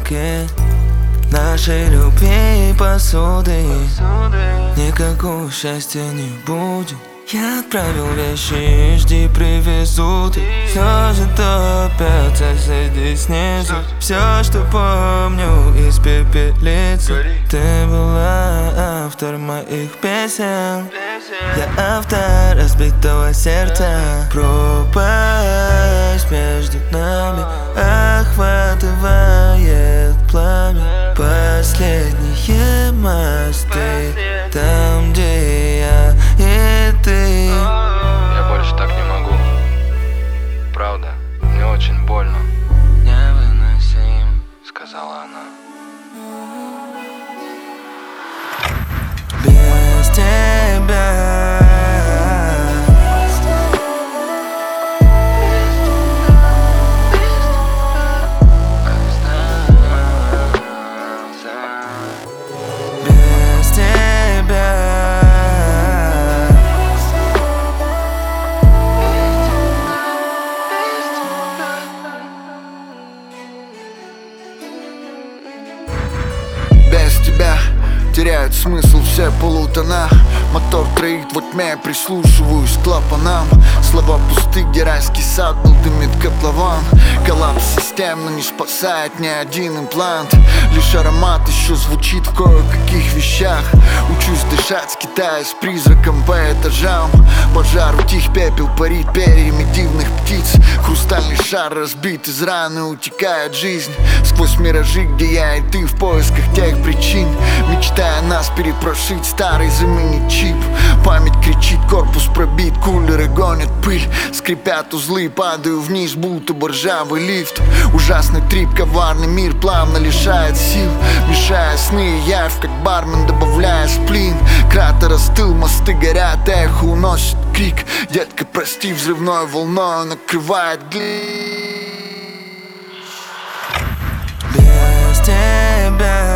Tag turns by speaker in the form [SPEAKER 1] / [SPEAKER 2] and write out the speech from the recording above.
[SPEAKER 1] тарелки нашей любви и посуды. Никакого счастья не будет. Я отправил вещи, жди, привезут их. Все же топят соседи снизу. Все, что помню из пепелицы. Ты была автор моих песен. Я автор разбитого сердца. Пропасть между нами охватывает пламя. Последние мосты там, где я и ты.
[SPEAKER 2] Я больше так не могу. Правда, мне очень больно.
[SPEAKER 1] Невыносим,
[SPEAKER 2] Сказала она.
[SPEAKER 1] без тебя. Без тебя.
[SPEAKER 3] Без тебя теряют смысл все полутона. Мотор троит во тьме, прислушиваюсь к клапанам. Слова пусты, где райский сад был, дымит котлован. Коллапс системно не спасает ни один имплант. Лишь аромат еще звучит в кое-каких вещах. Учусь дышать, скитаясь призраком по этажам. Пожар утих, пепел парит перьями дивных птиц. Хрустальный шар разбит, из раны утекает жизнь. Сквозь миражи, где я и ты в поисках тех причин. Мечтая нас перепрошить, старый заменить чип. Память кричит, корпус пробит, кулеры гонят пыль. Скрипят узлы, падаю вниз, будто бы ржавый лифт. Ужасный трип, коварный мир плавно лишает сил, мешая сны и явь, как бармен, добавляя сплин. Кратер остыл, мосты горят, эхо уносит крик. Детка, прости, взрывной волной накрывает глич.
[SPEAKER 1] Без тебя.